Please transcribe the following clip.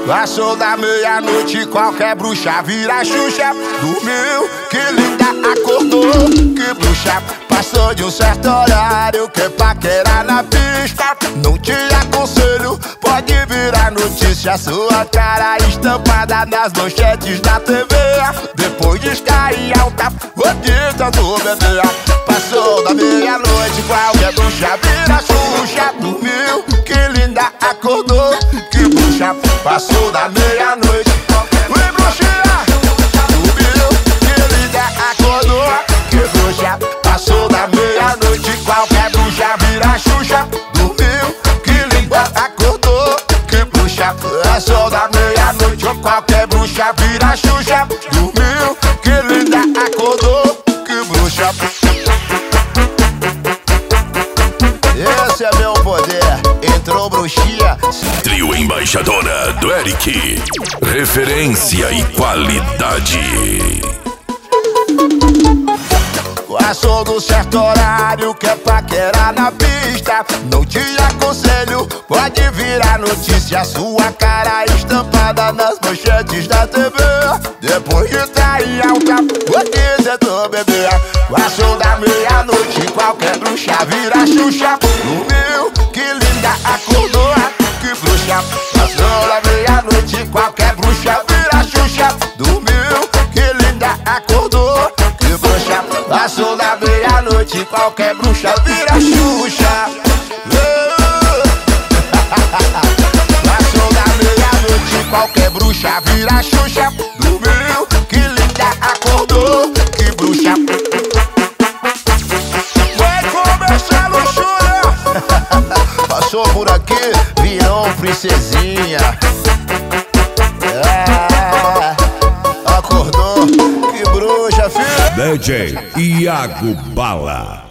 Passou da meia-noite, qualquer bruxa vira Xuxa. Dormiu, que linda, acordou, que bruxa. Passou de um certo horário, que paquera na pista. Não te aconselho, pode virar notícia. Sua cara estampada nas manchetes da TV. Depois diz cair alta, de tanto beber. Passou da meia-noite, qualquer bruxa vira Xuxa. Dormiu, que linda, acordou, que bruxa. Passou da meia-noite, oi bruxinha. Dormiu, que linda, acordou, que bruxa. Passou da meia-noite, qualquer bruxa vira Xuxa. Dormiu, que linda, acordou, que bruxa. Passou da meia-noite, qualquer bruxa vira Xuxa. Dormiu, que linda, acordou, que bruxa. Esse é meu poder, entrou bruxinha. Trio Embaixadora do Eric, referência e qualidade. Passou do certo horário, que é paquera na pista. Não te aconselho, pode virar notícia. Sua cara estampada nas manchetes da TV. Depois de trair alta, você tentou beber. Passou da meia-noite, qualquer bruxa vira Xuxa. Dormiu, que linda, acordou, que bruxa. Passou da meia-noite, qualquer bruxa vira Xuxa. Dormiu, que linda, acordou, que bruxa. Passou da meia-noite, qualquer bruxa vira Xuxa. Passou da meia-noite, qualquer bruxa vira Xuxa. Dormiu, que linda, acordou, que bruxa. Vai começar luxúria. Passou por aqui, virou princesinha. Acordou, que bruxa, filho. DJ Iago Bala.